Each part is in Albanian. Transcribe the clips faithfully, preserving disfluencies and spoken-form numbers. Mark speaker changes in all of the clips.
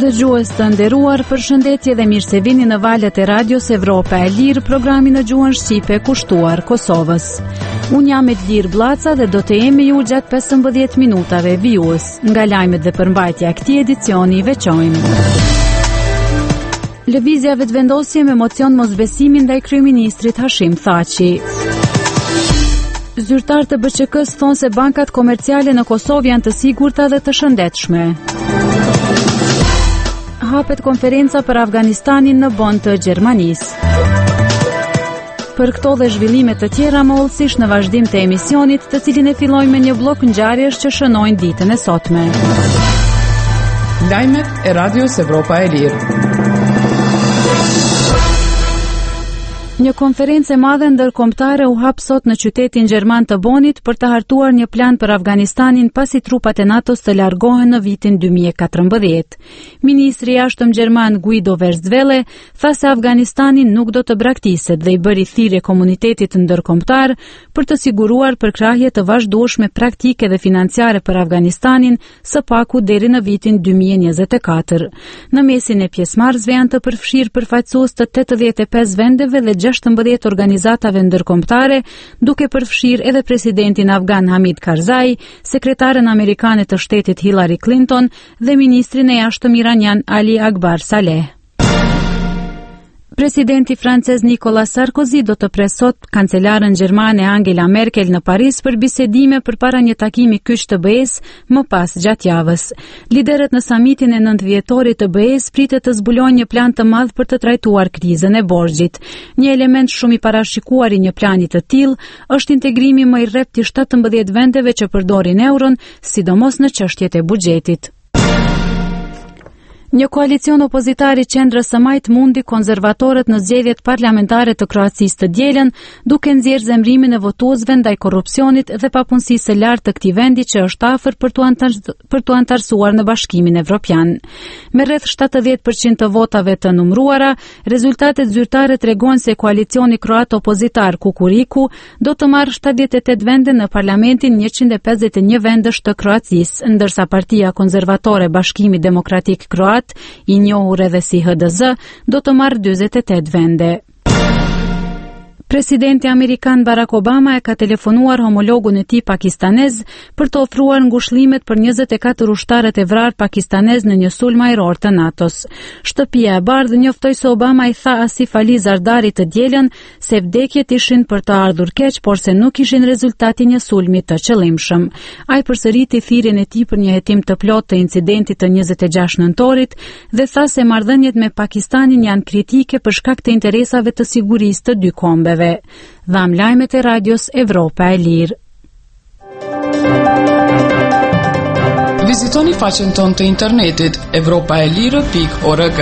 Speaker 1: Dëgjues të nderuar, përshëndetje dhe mirë se vini në valët e Radios Evropa e Lirë, programin në gjuhën shqipe kushtuar Kosovës. Unë jam Edlir Blaca dhe do të jemi ju gjatë pesëmbëdhjetë minutave vijues. Nga lajmet dhe përmbajtja e këtij edicioni veçojmë. Lëvizja vetëvendosje me mocion mosbesimi ndaj kryeministrit Hashim Thaçi. Zyrtar të B Q K-s thonë se bankat komerciale në Kosovë janë të sigurta dhe të shëndetshme. Hapet konferenca për Afganistanin në Bonn të Gjermanisë. Për këto dhe zhvillime të tjera më hollësisht në vazhdim të emisionit, të cilin e fillojmë me një blok ngjarjesh që shënojnë ditën e sotme.
Speaker 2: Lajmet e Radios Evropa e Lirë.
Speaker 1: Një konferencë e madhe ndërkombëtare u hap sot në qytetin gjerman të Bonnit për të hartuar një plan për Afganistanin pasi trupat e NATO-s të largohen në vitin dy mijë e katërmbëdhjetë. Ministri i jashtëm gjerman Guido Westerwelle tha se Afganistani nuk do të braktiset dhe i bëri thirrje komunitetit ndërkombëtar për të siguruar përkrahje të vazhdueshme praktike dhe financiare për Afganistanin së paku deri në vitin dy mijë e njëzet e katër. Në mesin e pjesëmarrësve janë të përfshirë përfaqësues të tetëdhjetë e pesë vendeve dhe gjashtëmbëdhjetë organizatave ndërkombëtare, duke përfshirë edhe presidentin afgan Hamid Karzai, sekretaren amerikane të shtetit Hillary Clinton dhe ministrin e jashtëm iranian Ali Akbar Saleh. Presidenti francez Nicolas Sarkozy do të pres sot kancelaren gjermane Angela Merkel në Paris për bisedime përpara një takimi kyç të B E-s më pas gjatë javës. Liderët në samitin e nëntëvjetorit të B E-s pritet të zbulojnë një plan të madh për të trajtuar krizën e borxhit. Një element shumë i parashikuar i një plani të tillë është integrimi më i rreptë i shtatëmbëdhjetë vendeve që përdorin euron, sidomos në çështjet e buxhetit. Një koalicion opozitar i qendrës së majt mundi konservatorët në zgjedhjet parlamentare të Kroacisë të dielën, duke nxjerrë zemrimin e votuesve ndaj korrupsionit dhe papunësisë së lartë të këtij vendi që është afër për t'u antar për t'u antarësuar në Bashkimin Evropian. Me rreth shtatëdhjetë përqind të votave të numëruara, rezultatet zyrtare tregojnë se koalicioni kroat opozitar Kukuriku do të marrë shtatëdhjetë e tetë vende në parlamentin njëqind e pesëdhjetë e një vendesh të Kroacisë, ndërsa Partia Konservatore Bashkimi Demokratik Kroat, i njohur edhe si H D Z, do të marrë dyzet e tetë vende. Presidenti amerikan Barack Obama e ka telefonuar homologun e tij pakistanez për të ofruar ngushëllimet për njëzet e katër ushtarët e vrarë pakistanez në një sulm ajror të NATO-s. Shtëpia e Bardhë njoftoi se Obama i tha Asif Ali Zardari të dielën se vdekjet ishin për të ardhur keq, por se nuk ishin rezultati një sulmi të qëllimshëm. Ai përsëriti thirrjen e tij për një hetim të plotë të incidentit të njëzet e gjashtë nëntorit dhe tha se marrëdhëniet me Pakistanin janë kritike për shkak të interesave të sigurisë të dy kombeve. Dham lajmet e Radios Evropa e Lirë.
Speaker 2: Vizitoni faqen tonë të internetit evropaelire pikë org.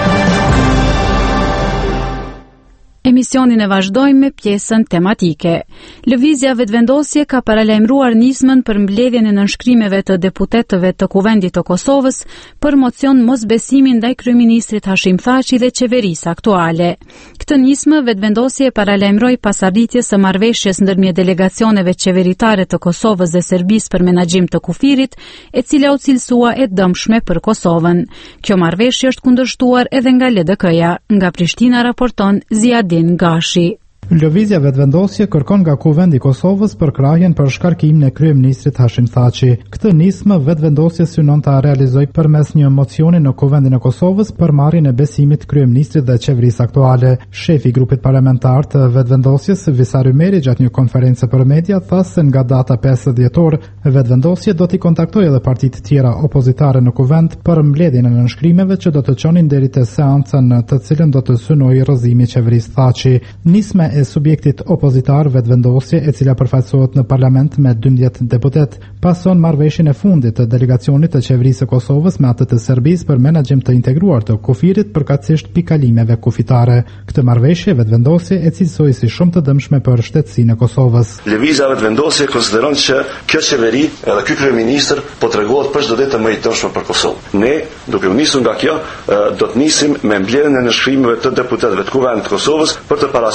Speaker 1: Emisionin e vazhdojmë me pjesën tematike. Lëvizja vetëvendosje ka paralajmëruar nismën për mbledhjen e nënshkrimeve të deputetëve të Kuvendit të Kosovës për mocion mosbesimi ndaj kryeministrit Hashim Thaçi dhe qeverisë aktuale. Këtë nismë vetëvendosje paralajmëroi pas arritjes së marrëveshjes ndërmjet delegacioneve qeveritare të Kosovës dhe Serbisë për menaxhim të kufirit, e cila u cilësua e dëmshme për Kosovën. Kjo marrëveshje është kundërshtuar edhe nga L D K-ja. Nga Prishtina raporton Ziad Gashi.
Speaker 3: Lëvizja vetëvendosje kërkon nga Kuvendi i Kosovës për krahjen për shkarkimin e kryeministrit Hashim Thaçi. Këtë nismë vetëvendosje synon ta realizojë përmes një mocioni në Kuvendin e Kosovës për marrjen e besimit kryeministrit dhe qeverisë aktuale. Shefi i grupit parlamentar të vetëvendosjes, Visar Ymeri, gjatë një konferencë për media, tha se nga data pesë dhjetor, vetëvendosje do t'i kontaktojë edhe partitë tjera opozitare në Kuvend për mbledhjen e nënshkrimeve që do të çonin deri te seanca në të cilën do të synojë rrëzimi i qeverisë Thaçi. Nisma e subjektit opozitar vetëvendosje, e cila përfaqësohet në parlament me dymbëdhjetë deputet, pason marrëveshjen e fundit të delegacionit të qeverisë së Kosovës me atë të Serbisë për menaxhim të integruar të kufirit përkatësisht pikalimeve kufitare. Këtë marrëveshje vetëvendosje e cilësoi si shumë të dëmshme për shtetësinë e Kosovës.
Speaker 4: Lëvizja vetëvendosje konsideron që kjo qeveri edhe ky kryeministër po tregohet për çdo ditë më i dëmshëm për Kosovën. Ne, duke u nisur nga kjo, do të nisim me mbledhjen e nënshkrimeve të deputetëve të Kuvendit të Kosovës për të paraqitur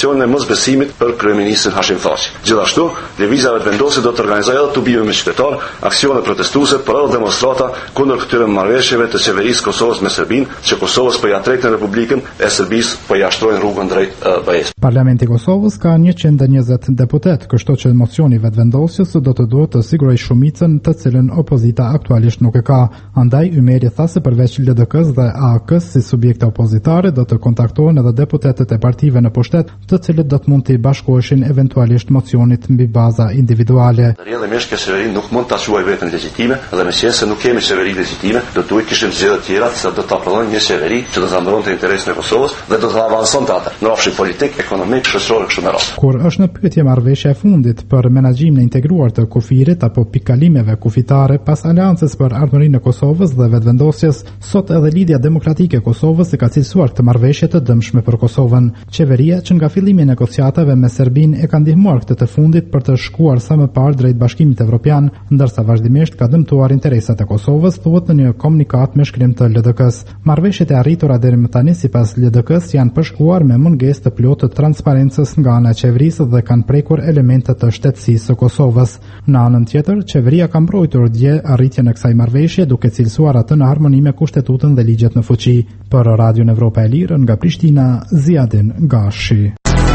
Speaker 4: informacionin e mosbesimit për kryeministrin Hashim Thaçi. Gjithashtu, lëvizja vetëvendosje do të organizojë edhe tubime me qytetar, aksione protestuese për edhe demonstrata kundër këtyre marrëveshjeve të qeverisë Kosovës me Serbinë, që Kosovës po ja tregën Republikën e Serbisë po ja shtrojnë rrugën drejt uh, B E S.
Speaker 3: Parlamenti i Kosovës ka njëqind e njëzet deputet, kështu që mocioni vetëvendosjes do të duhet të sigurojë shumicën të cilën opozita aktualisht nuk e ka. Andaj Ymeri tha se përveç L D K-s dhe A K-s si subjekte opozitare do të kontaktohen edhe deputetët e partive në pushtet, të cilët do të mund të bashkoheshin eventualisht mocionit mbi baza individuale.
Speaker 4: Rrjedhimisht kjo qeveri nuk mund ta quajë veten legjitime, dhe meqenëse se nuk kemi qeveri legjitime, do të duhet kishim zgjedhje të tjera se do të aprodhojnë një qeveri që do të ndronte interesin e Kosovës dhe do të avanconte atë në rrafshin politik, ekonomik, shoqëror kështu me radhë.
Speaker 3: Kur është në pyetje marrëveshja e fundit për menaxhimin e integruar të kufirit apo pikalimeve kufitare pas aleancës për ardhmërinë e Kosovës dhe vetëvendosjes, sot edhe Lidhja Demokratike e Kosovës e ka cilësuar këtë marrëveshje të dëmshme për Kosovën. Qeveria që nga fillimi i negociatave me Serbinë e ka ndihmuar këtë të fundit për të shkuar sa më parë drejt Bashkimit Evropian, ndërsa vazhdimisht ka dëmtuar interesat e Kosovës, thuhet në një komunikat me shkrim të L D K-s. Marrëveshjet e arritura deri më tani sipas L D K-s janë përshkruar me mungesë të plotë të transparencës nga ana e qeverisë dhe kanë prekur elemente të shtetësisë së Kosovës. Në anën tjetër, qeveria ka mbrojtur dje arritjen e kësaj marrëveshje duke cilësuar atë në harmoni me kushtetutën dhe ligjet në fuqi. Për Radion Evropa e Lirë nga Prishtina, Ziadin Gashi.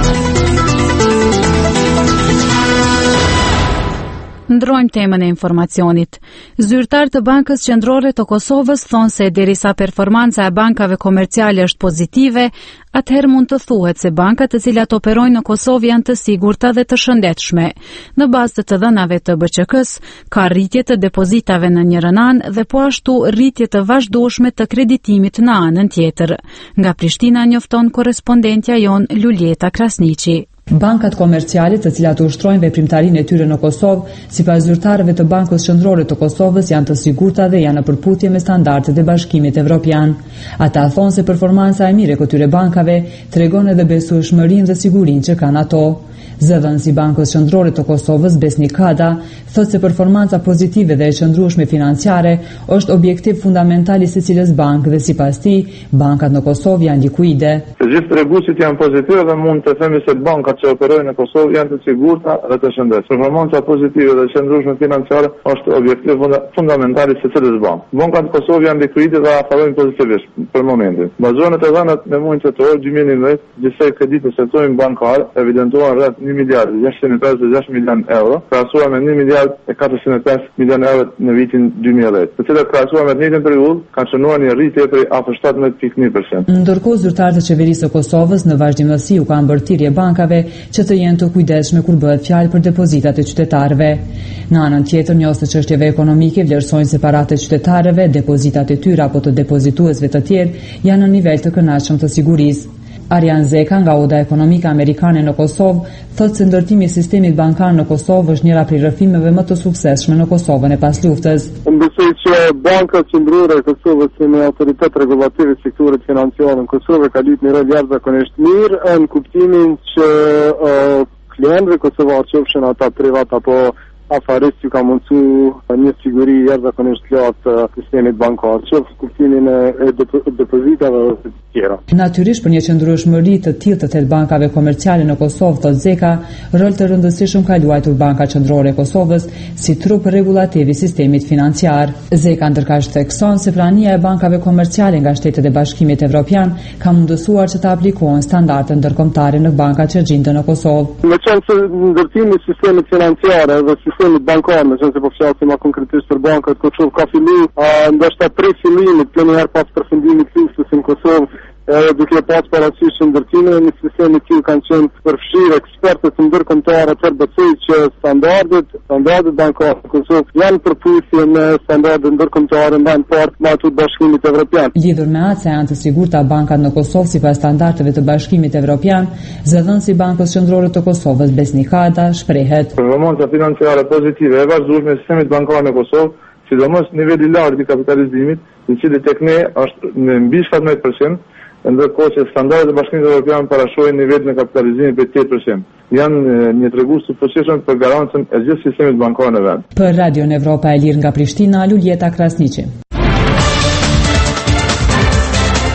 Speaker 1: Ndrojmë temën e informacionit. Zyrtar të Bankës Qendrore të Kosovës thonë se derisa performanca e bankave komerciale është pozitive, atëherë mund të thuhet se bankat të cilat operojnë në Kosovë janë të sigurta dhe të shëndetshme. Në bazë të dhënave të B Q K-s, ka rritje të depozitave në njërin anë dhe po ashtu rritje të vazhdueshme të kreditimit në anën tjetër. Nga Prishtina njofton korrespondentja jon Luljeta Krasniqi.
Speaker 5: Bankat komerciale të cilat ushtrojnë veprimtarinë e tyre në Kosovë, sipas zyrtarëve të Bankës Qendrore të Kosovës, janë të sigurta dhe janë në përputhje me standardet e Bashkimit Evropian. Ata thonë se performanca e mirë e këtyre bankave tregon edhe besueshmërinë dhe sigurinë që kanë ato. Zëdhënësi i Bankës Qendrore të Kosovës, Besnik Kada, thotë se performanca pozitive dhe e qëndrueshme financiare është objektiv fundamental i secilës bankë dhe sipas tij, bankat në Kosovë janë likuide.
Speaker 6: Të gjithë treguesit janë pozitive dhe mund të themi se bankat që operojnë në Kosovë janë të sigurta dhe të shëndetshme. Performanca pozitive dhe e qëndrueshme financiare është objektiv fundamental i secilës bankë. Bankat në Kosovë janë likuide dhe afrojnë pozitivisht për momentin. Bazohet në dhënat në muajin tetor dy mijë e njëmbëdhjetë, disa kreditë sektorit bankar evidentuan rreth një miliard gjashtëqind e pesëdhjetë e gjashtë milion euro, krahasuar me një miliard e katërqind e pesë milion euro në vitin dy mijë e dhjetë, të cilat krahasuar me të njëjtën periudhë kanë shënuar një rritje prej afër shtatëmbëdhjetë pikë një përqind.
Speaker 5: Ndërkohë zyrtarët e qeverisë së Kosovës në vazhdimësi u kanë bërë thirrje bankave që të jenë të kujdesshme kur bëhet fjalë për depozitat e qytetarëve. Në anën tjetër, njohës të çështjeve ekonomike vlerësojnë se paratë e qytetarëve, depozitat e tyre apo të depozituesve të tjerë janë në nivel të kënaqshëm të sigurisë. Arjan Zeka nga Oda Ekonomike Amerikane në Kosovë thotë se ndërtimi i sistemit bankar në Kosovë është njëra prej rrëfimeve më të suksesshme në Kosovën e pasluftës.
Speaker 6: Besoj që Banka Qendrore e Kosovës si një autoritet regulativ i sektorit financiar në Kosovë ka luajtur një rol jashtëzakonisht mirë në kuptimin që uh, klientëve kosovar, qofshin ata privat apo afarist, ju ka mundsu një siguri jashtëzakonisht lartë të sistemit bankar, që kuptimin e depozitave dhe të tjera.
Speaker 5: Natyrisht për një qëndrueshmëri të tillë të tet bankave komerciale në Kosovë, thotë Zeka, rol të rëndësishëm ka luajtur Banka Qendrore e Kosovës si trup rregullativ i sistemit financiar. Zeka ndërkaq thekson se prania e bankave komerciale nga shtetet e Bashkimit Evropian ka mundësuar që të aplikohen standarde ndërkombëtare në bankat që gjenden në Kosovë.
Speaker 6: Meqense ndërtimi i sistemit financiar dhe sistemit bankar, në qenë se po flasim ma konkretisht për bankat, Kosovë ka fillu, ndoshta prej fillimit, të njëherë pas përfundimit luftës në Kosovë, edhe duke pas parasysh ndërtimin e një sistemi tillë kanë qenë përfshirë ekspertët të ndërkombëtarë të tërbecej që standardet, standardet bankare në Kosovë janë përputhje me standardet ndërkombëtare ndaj part me ato të Bashkimit Evropian.
Speaker 5: Lidhur me atë se janë të sigurta bankat në Kosovë sipas standardeve të Bashkimit Evropian, zëdhënësi i Bankës Qendrore të Kosovës, Besnik Kada, shprehet.
Speaker 6: Performanca financiare pozitive e vazhdueshme e sistemit bankar në Kosovë, sidomos niveli i lartë i kapitalizimit, i cili tek ne është në mbi shtatëmbëdhjetë përqind, ndërkohë që standardet e Bashkimit Evropian parashojnë nivelin e kapitalizimit për tetëdhjetë përqind. Janë një tregues të fuqishëm për garancën e gjithë sistemit bankar në vend.
Speaker 5: Për Radion Evropa e Lirë nga Prishtina, Luljeta Krasniqi.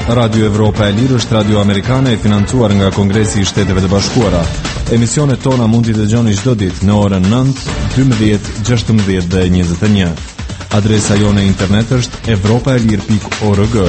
Speaker 7: Radio Evropa e Lirë është radio amerikane e financuar nga Kongresi i Shteteve të Bashkuara. Emisionet tona mund t'i dëgjoni çdo ditë në orën nëntë, dymbëdhjetë, gjashtëmbëdhjetë dhe njëzet e një. Adresa jone internet është evropaelir pikë org.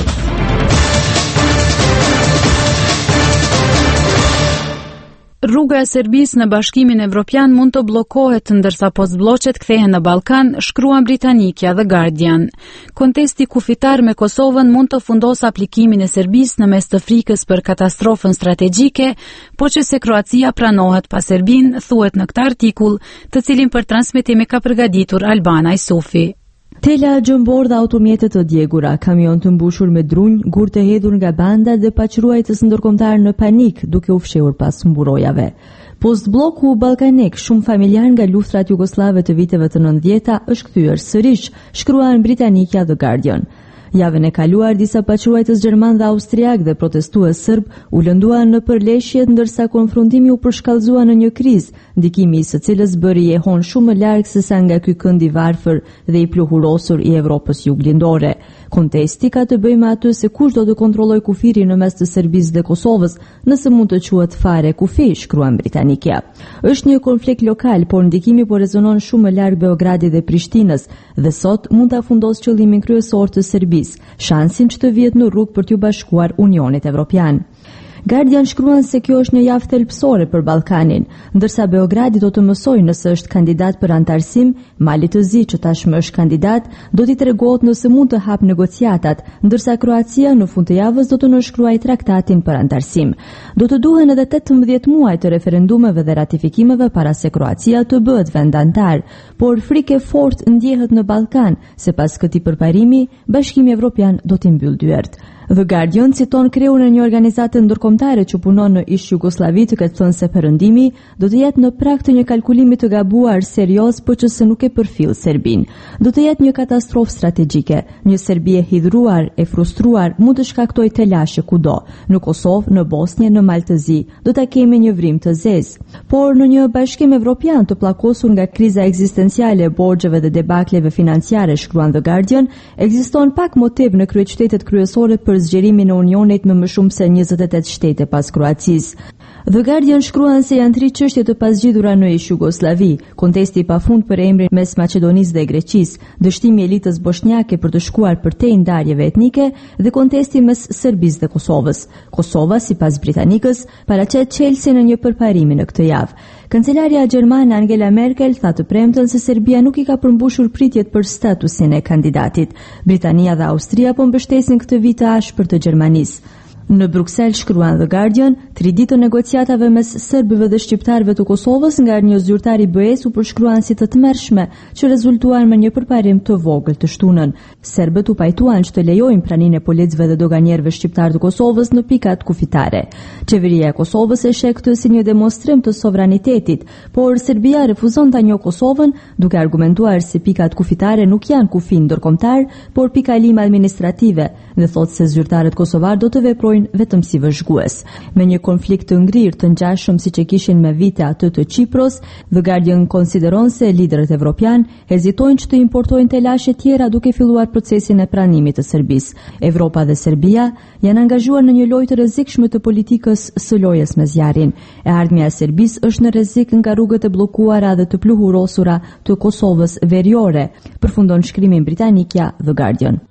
Speaker 1: Rruga e Serbisë në Bashkimin Evropian mund të bllokohet ndërsa postbllokët kthehen në Ballkan, shkruan Britanikja The Guardian. Kontesti kufitar me Kosovën mund të fundosë aplikimin e Serbisë në mes të frikës për katastrofën strategjike, po që se Kroacia pranohet pa Serbinë, thuhet në këtë artikull, të cilin për transmetim e ka përgatitur Albana Isufi.
Speaker 8: Tela gjëmbor dhe automjetet të djegura, kamion të mbushur me drunj, gur të hedhur nga banda dhe paqëruajtës ndërkombëtar në panik duke u fshehur pas mburojave. Postbloku ballkanik, shumë familjar nga luftrat jugoslave të viteve të nëntëdhjetë është kthyer sërish, shkruan Britanikja The Guardian. Javën e kaluar, disa paqëruajtës gjerman dhe austriak dhe protestues serb u lënduan në përleshjet ndërsa konfrontimi u përshkallëzua në një krizë, ndikimi i së cilës bëri jehon shumë më larg se sa nga ky kënd i varfër dhe i pluhurosur i Evropës juglindore. Kontesti ka të bëjë me atë se kush do të kontrollojë kufirin në mes të Serbisë dhe Kosovës, nëse mund të quhet fare kufi, shkruan Britanikja. Është një konflikt lokal, por ndikimi po rezonon shumë më larg Beogradit dhe Prishtinës dhe sot mund ta fundosë qëllimin kryesor të Serbisë, shansin që të vihet në rrugë për t'u bashkuar Unionit Evropian. Guardian shkruan se kjo është një javë thelbësore për Ballkanin, ndërsa Beogradi do të mësojë nëse është kandidat për antarësim, Mali të Zi që tashmë është kandidat, do t'i tregohet nëse mund të hap negociatat, ndërsa Kroacia në fund të javës do të nënshkruajë traktatin për antarësim. Do të duhen edhe tetëmbëdhjetë muaj të referendumeve dhe ratifikimeve para se Kroacia të bëhet vend antar, por frikë fort ndjehet në Ballkan, se pas këtij përparimi, Bashkimi Evropian do t'i mbyll dyert. The Guardian citon kreun e një organizate ndërkombëtare që punon në ish Jugosllavi të këtë thënë se perëndimi do të jetë në prag të një kalkulimi të gabuar serioz, por që se nuk e përfill Serbin. Do të jetë një katastrofë strategjike. Një Serbi e hidhruar, e frustruar mund të shkaktojë telashe kudo, në Kosovë, në Bosnjë, në Maltëzi. Do ta kemi një vrim të zezë. Por në një bashkim evropian të pllakosur nga kriza ekzistenciale e borxheve dhe debakleve financiare, shkruan The Guardian, ekziston pak motiv në kryeqytetet kryesore për zgjerimin e Unionit me më shumë se njëzet e tetë shtete pas Kroacisë. The Guardian shkruan se janë tri çështje të pasgjidhura në ish Jugosllavi: kontesti i pafund për emrin mes Maqedonisë dhe Greqisë, dështimi i elitës bosnjake për të shkuar përtej ndarjeve etnike dhe kontesti mes Serbisë dhe Kosovës. Kosova, sipas Britanikës, paraqet Chelsea në një përparimi në këtë javë. Kancelaria gjermane Angela Merkel tha të premten se Serbia nuk i ka përmbushur pritjet për statusin e kandidatit. Britania dhe Austria po mbështesin këtë vit të ashpër të Gjermanisë. Në Bruksel, shkruan The Guardian, tri ditë negociatave mes serbëve dhe shqiptarëve të Kosovës nga një zyrtar i B E S u përshkruan si të tmerrshme, që rezultuan me një përparim të vogël të shtunën. Serbët u pajtuan që të lejojnë praninë e policëve dhe doganierëve shqiptar të Kosovës në pikat kufitare. Qeveria e Kosovës e sheh këtë si një demonstrim të sovranitetit, por Serbia refuzon ta njohë Kosovën, duke argumentuar se pikat kufitare nuk janë kufi ndërkombëtar, por pikalim administrative, dhe thotë se zyrtarët kosovar do të veprojnë vetëm si vëzhgues. Me një konflikt të ngrirë të ngjashëm siç e kishin me vite atë të Çipros, The Guardian konsideron se liderët evropian hezitojnë që të importojnë telashe tjera duke filluar procesin e pranimit të Serbisë. Evropa dhe Serbia janë angazhuar në një lojë të rrezikshme të politikës së lojës me zjarrin. E ardhmja e Serbisë është në rrezik nga rrugët e bllokuara dhe të pluhurosura të Kosovës veriore, përfundon shkrimin britanikja The Guardian.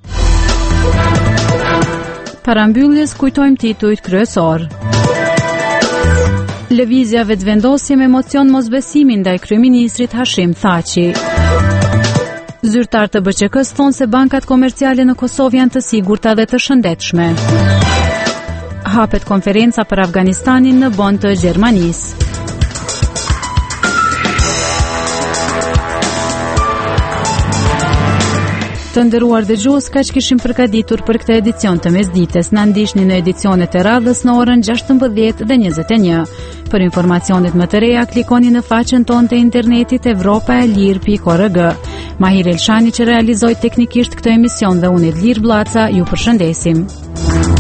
Speaker 1: Parambylljes kujtojmë titujt kryesor. Lëvizja vetëvendosje me mocion mosbesimin ndaj kryeministrit Hashim Thaçi. Zyrtar të B Q K-s thonë se bankat komerciale në Kosovë janë të sigurta dhe të shëndetshme. Hapet konferenca për Afganistanin në Bonn të Gjermanisë. Të nderuar dëgjues, kaq kishim përgatitur për këtë edicion të mesdites. Na ndiqni në edicionet e radhës në orën gjashtëmbëdhjetë dhe njëzet e një. Për informacionet më të reja, klikoni në faqen tonë të internetit evropaelir pikë org. Mahir Elshani që realizoi teknikisht këtë emision dhe unë Edlir Blaca ju përshëndesim.